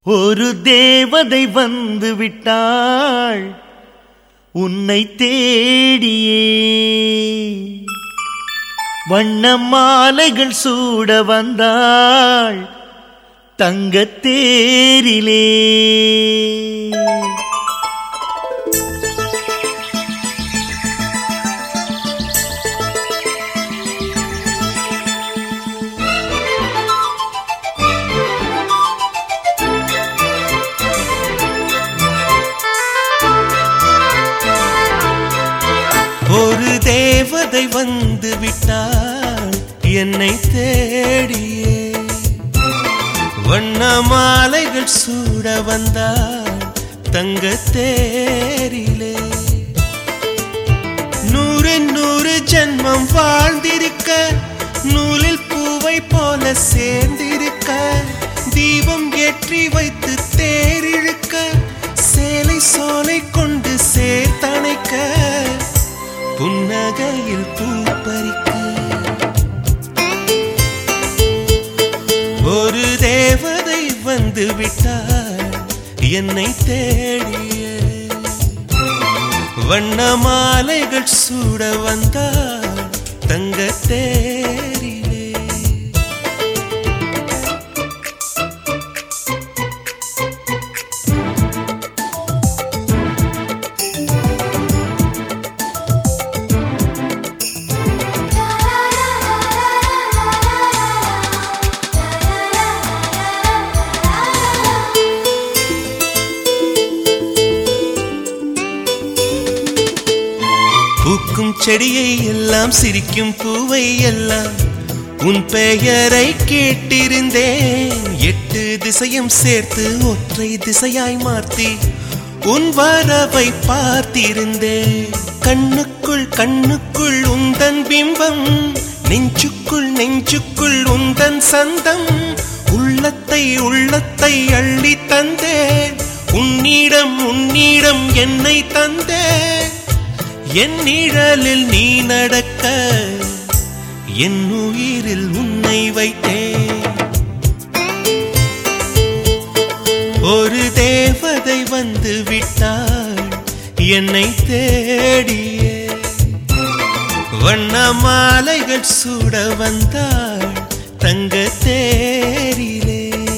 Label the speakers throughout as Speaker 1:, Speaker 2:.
Speaker 1: ஒரு தேவதை வந்து விட்டாள் உன்னை தேடியே, வண்ண மாலைகள் சூட வந்தாள் தங்கத் தேரிலே. ஒரு தேவதை வந்து விட்டாள் என்னை தேடியே, வண்ண மாலைகள் சூட வந்தாள் தங்கத் தேரிலே. 100 100 ஜென்மம் வாழ்ந்திருக்க, நூலில் பூவை போல சேர்ந்திருக்க, தீபம் ஏற்றி வைத்து தேரிழுக்க, சேலை சோலை கொண்டு சேர்த்தணைக்க, புன்னகையில் பூ பறிக்க. ஒரு தேவதை வந்து விட்டாள் என்னை தேடிய, வண்ண மாலைகள் சூட வந்தாள் தங்கத் தேரிலே. பூக்கும் செடியை எல்லாம் சிரிக்கும் பூவை எல்லாம் உன் பெயரை கேட்டிருந்தேன். 8 திசையும் சேர்த்து ஒற்றை திசையாய் மாற்றி உன் வரவை பார்த்திருந்தேன். கண்ணுக்குள் கண்ணுக்குள் உந்தன் பிம்பம், நெஞ்சுக்குள் நெஞ்சுக்குள் உந்தன் சந்தம், உள்ளத்தை உள்ளத்தை அள்ளி தந்தேன். உன்னிடம் உன்னிடம் என்னை தந்தேன். என் நிழலில் நீ நடக்க, என் உயிரில் உன்னை வைத்தேன். ஒரு தேவதை வந்து விட்டாள் என்னை தேடியே, வண்ண மாலைகள் சூட வந்தாள் தங்கத் தேரிலே.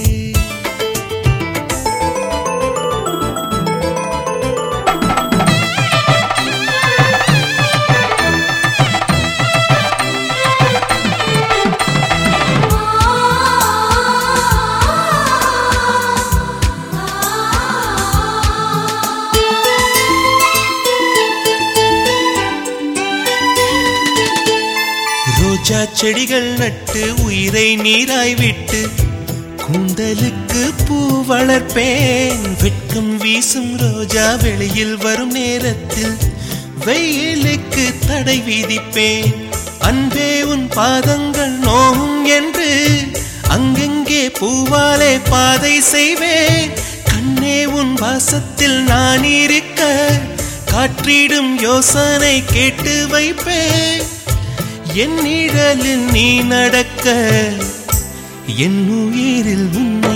Speaker 1: ரோஜா செடிகள் நட்டு உயிரை நீராய் விட்டு, கூந்தலுக்கு பூ வளர்ப்பேன். வெட்கம் வீசும் ரோஜா வெளியில் வரும் நேரத்தில் வெயிலுக்கு தடை விதிப்பேன். அன்பே உன் பாதங்கள் நோகும் என்று அங்கெங்கே பூவாலே பாதை செய்வேன். கண்ணே உன் வாசத்தில் நான் இருக்க, காற்றிடும் யோசனை கேட்டு வைப்பேன். என் நிழலில் நீ நடக்க, என் உயிரில் உன்னை